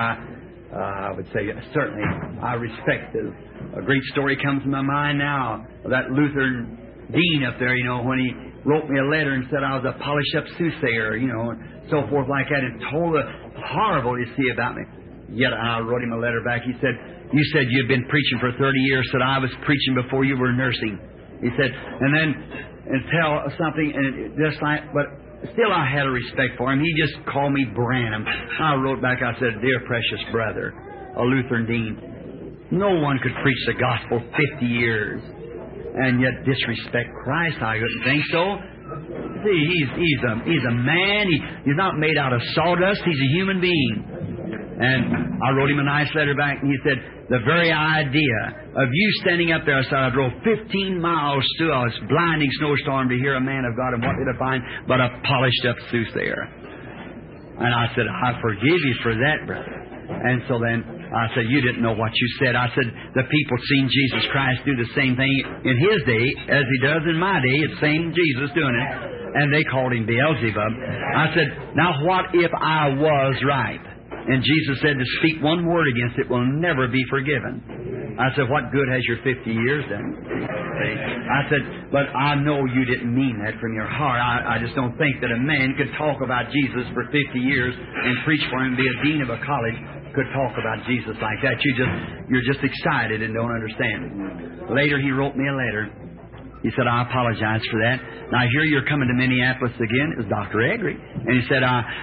I would say, certainly, I respect this. A great story comes to my mind now of that Lutheran dean up there, when he wrote me a letter and said I was a polished-up soothsayer, and so forth like that, and told the horrible you see about me. Yet I wrote him a letter back. He said, you said you'd been preaching for 30 years. Said I was preaching before you were nursing. He said, and tell something, and just like, but still I had a respect for him. He just called me Branham. I wrote back, I said, dear precious brother, a Lutheran dean, no one could preach the gospel 50 years and yet disrespect Christ. I wouldn't think so. See, he's a man. He's not made out of sawdust. He's a human being. And I wrote him a nice letter back, and he said, the very idea of you standing up there, I said, I drove 15 miles through a blinding snowstorm to hear a man of God, and what did I find but a polished-up soothsayer? And I said, I forgive you for that, brother. And so then I said, you didn't know what you said. I said, the people seen Jesus Christ do the same thing in His day as He does in my day. It's the same Jesus doing it. And they called Him Beelzebub. I said, now what if I was right? And Jesus said to speak one word against it will never be forgiven. I said, what good has your 50 years done? I said, but I know you didn't mean that from your heart. I just don't think that a man could talk about Jesus for 50 years and preach for Him, be a dean of a college, could talk about Jesus like that. You're just excited and don't understand. Later he wrote me a letter. He said, I apologize for that. Now, I hear you're coming to Minneapolis again. It was Dr. Eggery. And he said,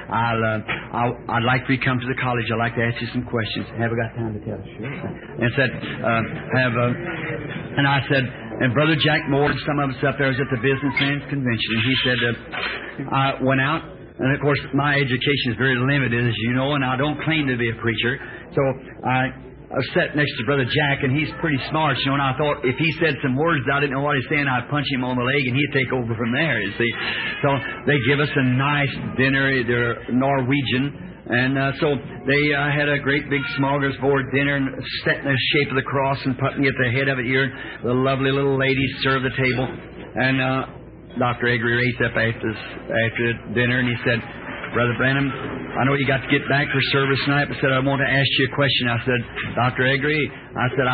I'd like for you to come to the college. I'd like to ask you some questions. Have I got time to tell? Sure. And said, and I said, and Brother Jack Moore and some of us up there was at the Businessman's Convention. And he said, I went out. And, of course, my education is very limited, as you know, and I don't claim to be a preacher. So I was sat next to Brother Jack, and he's pretty smart, and I thought if he said some words I didn't know what he's saying, I'd punch him on the leg, and he'd take over from there, you see. So they give us a nice dinner. They're Norwegian. And so they had a great big smorgasbord dinner and set in the shape of the cross and put me at the head of it here. The lovely little ladies served the table. And Dr. Eggery raised up after dinner and he said, Brother Branham, I know you got to get back for service tonight, but said, I want to ask you a question. I said, Dr. Eggery, I said,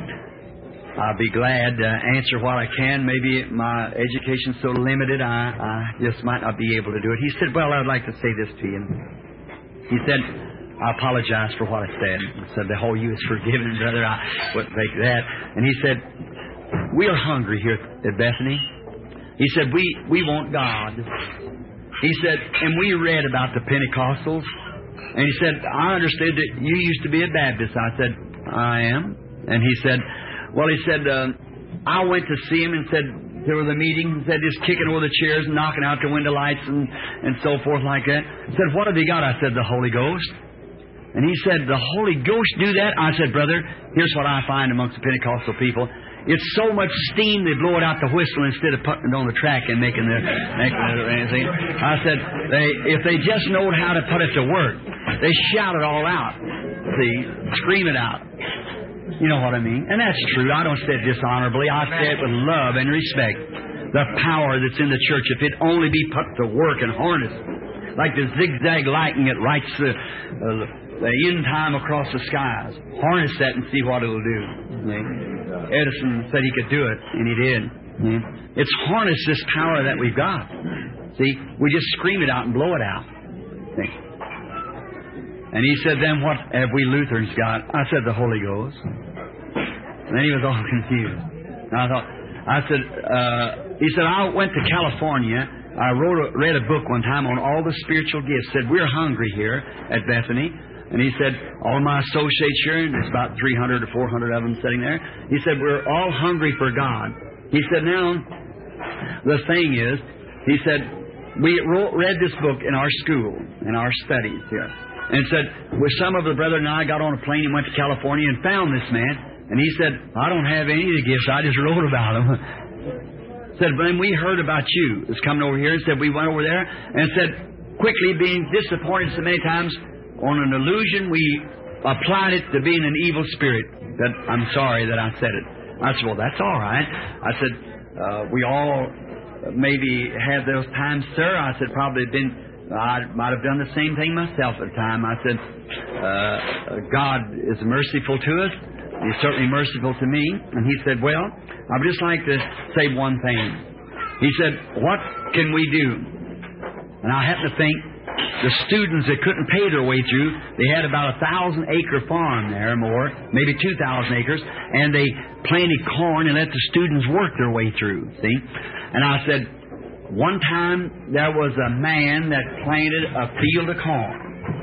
I'll be glad to answer what I can. Maybe my education's so limited, I just might not be able to do it. He said, well, I'd like to say this to you. He said, I apologize for what I said. I said, the whole you is forgiven, brother. I wouldn't think that. And he said, we are hungry here at Bethany. He said, we want God. He said, and we read about the Pentecostals. And he said, I understood that you used to be a Baptist. I said, I am. And he said, well, he said, I went to see him and said, there was a meeting, and said, just kicking over the chairs and knocking out the window lights and so forth like that. He said, what have you got? I said, the Holy Ghost. And he said, the Holy Ghost do that? I said, brother, here's what I find amongst the Pentecostal people. It's so much steam they blow it out the whistle instead of putting it on the track and making it anything. I said, if they just knowed how to put it to work, they shout it all out. See, scream it out. You know what I mean? And that's true. I don't say it dishonorably. I say it with love and respect. The power that's in the church, if it only be put to work and harnessed, like the zigzag lightning that lights the end time across the skies. Harness that and see what it'll do. Edison said he could do it, and he did. It's harness this power that we've got. See, we just scream it out and blow it out. See? And he said, then what have we Lutherans got? I said, the Holy Ghost. And then he was all confused. And I said, he said, I went to California. I read a book one time on all the spiritual gifts. Said, we're hungry here at Bethany. And he said, all my associates here, and there's about 300 or 400 of them sitting there. He said, we're all hungry for God. He said, now, the thing is, he said, we read this book in our school, in our studies here. And said, well, some of the brethren and I got on a plane and went to California and found this man. And he said, I don't have any of the gifts. I just wrote about them. Said, when we heard about you, was coming over here, and said, we went over there and said, quickly being disappointed so many times, on an illusion, we applied it to being an evil spirit. That I'm sorry that I said it. I said, well, that's all right. I said, we all maybe had those times, sir. I said, I might have done the same thing myself at the time. I said, God is merciful to us. He's certainly merciful to me. And he said, well, I would just like to say one thing. He said, what can we do? And I happen to think the students that couldn't pay their way through, they had about 1,000-acre farm there, more, maybe 2,000 acres, and they planted corn and let the students work their way through, see? And I said, one time there was a man that planted a field of corn.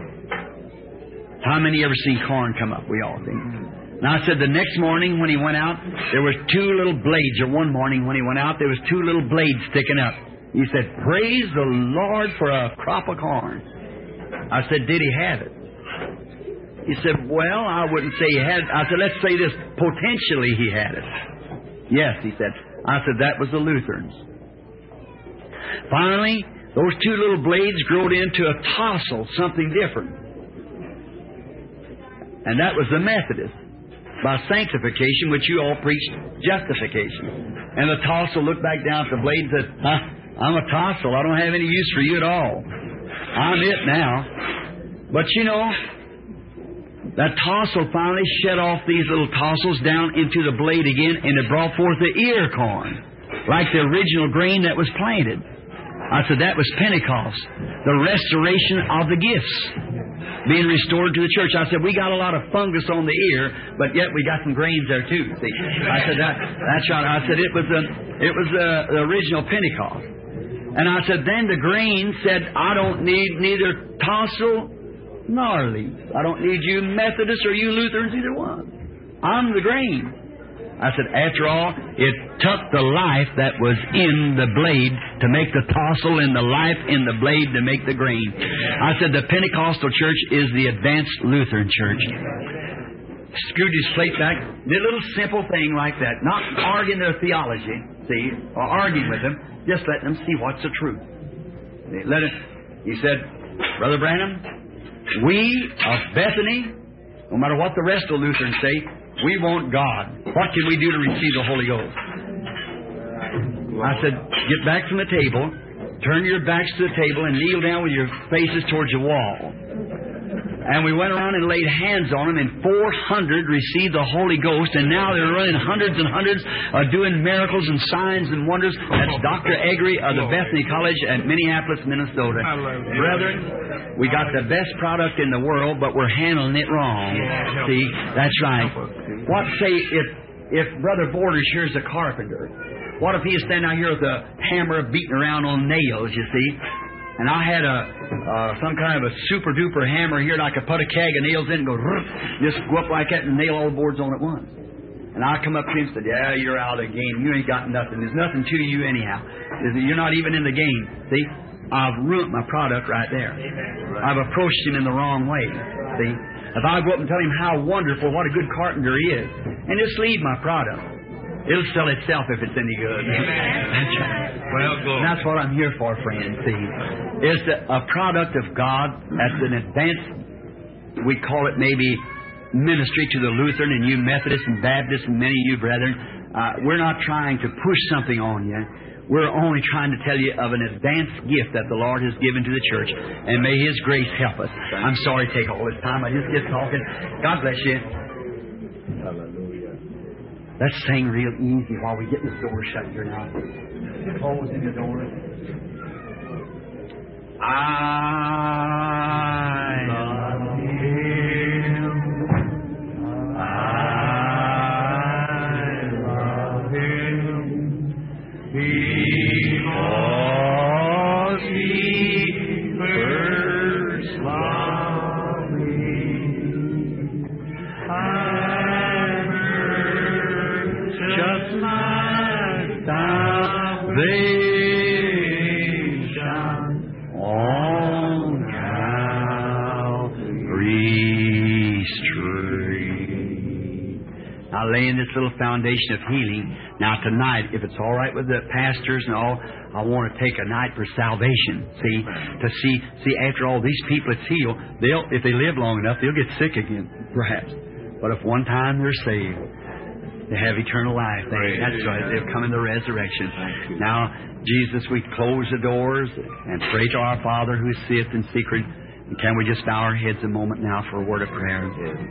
How many ever seen corn come up? We all think. And I said the next morning when he went out, there was two little blades, or one morning when he went out, there was two little blades sticking up. He said, praise the Lord for a crop of corn. I said, did he have it? He said, well, I wouldn't say he had it. I said, let's say this, potentially he had it. Yes, he said. I said, that was the Lutherans. Finally, those two little blades growed into a tassel, something different. And that was the Methodists. By sanctification, which you all preached, justification. And the tassel looked back down at the blade and said, I'm a tassel. I don't have any use for you at all. I'm it now. But you know, that tassel finally shed off these little tassels down into the blade again, and it brought forth the ear corn, like the original grain that was planted. I said that was Pentecost, the restoration of the gifts being restored to the church. I said, we got a lot of fungus on the ear, but yet we got some grains there too. See? I said, that's right. I said, it was the original Pentecost. And I said, then the grain said, I don't need neither tassel nor leaf. I don't need you Methodists or you Lutherans, either one. I'm the grain. I said, after all, it took the life that was in the blade to make the tassel and the life in the blade to make the grain. I said, the Pentecostal church is the advanced Lutheran church. Screwed his plate back, did a little simple thing like that. Not arguing their theology, see, or arguing with them, just letting them see what's the truth. He said, Brother Branham, We of Bethany, no matter what the rest of Lutherans say, we want God. What can we do to receive the Holy Ghost? I said, get back from the table, turn your backs to the table, and kneel down with your faces towards the wall. And we went around and laid hands on them, and 400 received the Holy Ghost, and now they're running hundreds and hundreds doing miracles and signs and wonders. That's Dr. Eggery of the Bethany College at Minneapolis, Minnesota. Brethren, we got the best product in the world, but we're handling it wrong. See, that's right. What say if Brother Borders here's a carpenter? What if he is standing out here with a hammer beating around on nails, you see? And I had some kind of a super-duper hammer here, and I could put a keg of nails in and go, just go up like that and nail all the boards on at once. And I come up to him and said, yeah, you're out of the game. You ain't got nothing. There's nothing to you anyhow. You're not even in the game. See? I've ruined my product right there. I've approached him in the wrong way. See? If I go up and tell him how wonderful, what a good carpenter he is, and just leave my product, it'll sell itself if it's any good. That's right. Well, and that's what I'm here for, friends. See, it's a product of God. That's an advanced, we call it maybe ministry to the Lutheran and you Methodists and Baptists and many of you brethren. We're not trying to push something on you. We're only trying to tell you of an advanced gift that the Lord has given to the church, and may His grace help us. I'm sorry to take all this time. I just get talking. God bless you. Hallelujah. Let's sing real easy while we get this door shut here now. Closing the door. I love Him. I love Him. Because He first loved me. Just my salvation on Calvary's tree. Now, laying this little foundation of healing. Now, tonight, if it's all right with the pastors and all, I want to take a night for salvation. See, after all these people it's healed, if they live long enough, they'll get sick again, perhaps. But if one time they're saved, they have eternal life. That's right. They'll come in the resurrection. Now, Jesus, we close the doors and pray to our Father who sitteth in secret. And can we just bow our heads a moment now for a word of prayer?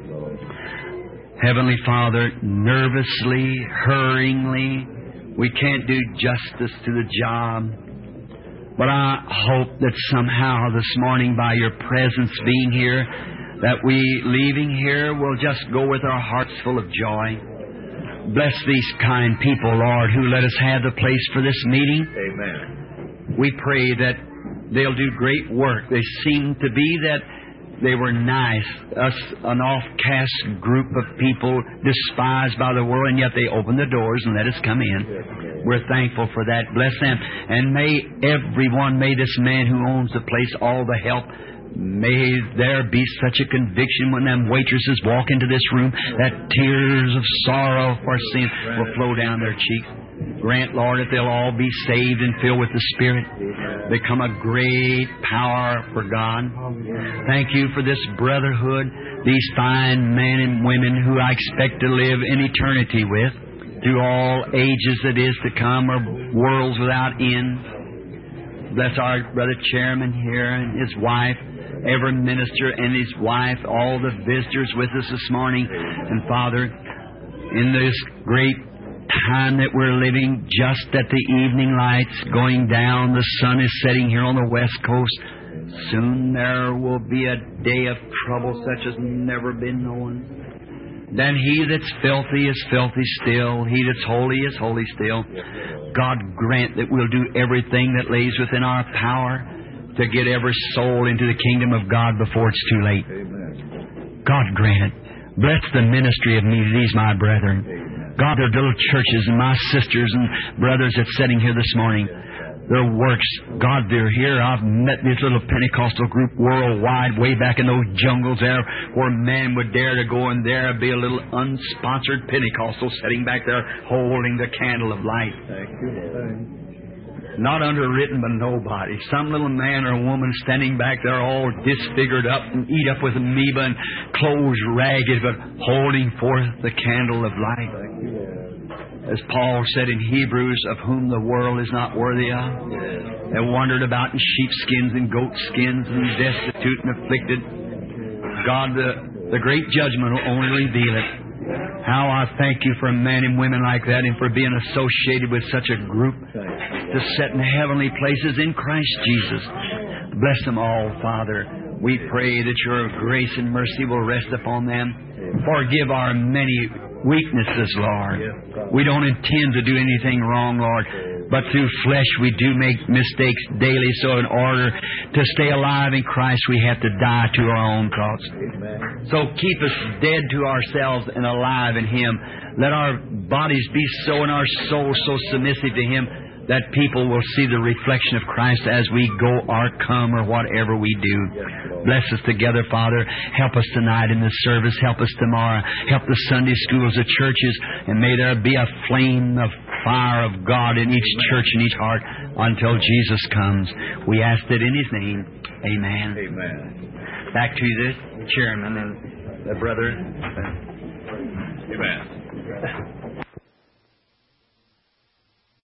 Heavenly Father, nervously, hurryingly, we can't do justice to the job. But I hope that somehow this morning, by your presence being here, that we, leaving here, will just go with our hearts full of joy. Bless these kind people, Lord, who let us have the place for this meeting. Amen. We pray that they'll do great work. They seem to be that they were nice, us an off-cast group of people despised by the world, and yet they opened the doors and let us come in. We're thankful for that. Bless them. And may everyone, may this man who owns the place all the help. May there be such a conviction when them waitresses walk into this room that tears of sorrow for sin will flow down their cheeks. Grant, Lord, that they'll all be saved and filled with the Spirit. Become a great power for God. Thank you for this brotherhood, these fine men and women who I expect to live in eternity with, through all ages that is to come, or worlds without end. Bless our brother chairman here and his wife, every minister and his wife, all the visitors with us this morning. And Father, in this great time that we're living, just at the evening lights going down, the sun is setting here on the west coast. Soon there will be a day of trouble such as never been known. Then he that's filthy is filthy still. He that's holy is holy still. God grant that we'll do everything that lays within our power to get every soul into the kingdom of God before it's too late. God grant it. Bless the ministry of these my brethren. God, their little churches and my sisters and brothers that's sitting here this morning. Their works, God, they're here. I've met this little Pentecostal group worldwide, way back in those jungles there, where man would dare to go in there and be a little unsponsored Pentecostal sitting back there holding the candle of light. Thank you, Lord. not underwritten by nobody. Some little man or woman standing back there all disfigured up and eat up with amoeba and clothes ragged, but holding forth the candle of light. As Paul said in Hebrews, of whom the world is not worthy of. They wandered about in sheepskins and goatskins and destitute and afflicted. God, the great judgment will only reveal it. How I thank you for men and women like that and for being associated with such a group to set in heavenly places in Christ Jesus. Bless them all, Father. We pray that your grace and mercy will rest upon them. Forgive our many weaknesses, Lord. We don't intend to do anything wrong, Lord, but through flesh we do make mistakes daily, so in order to stay alive in Christ we have to die to our own thoughts. So keep us dead to ourselves and alive in Him. Let our bodies be so and our souls so submissive to Him that people will see the reflection of Christ as we go or come or whatever we do. Bless us together, Father. Help us tonight in this service. Help us tomorrow. Help the Sunday schools, the churches, and may there be a flame of fire of God in each church and each heart until Jesus comes. We ask it in His name. Amen. Amen. Back to the chairman and the brother. Amen.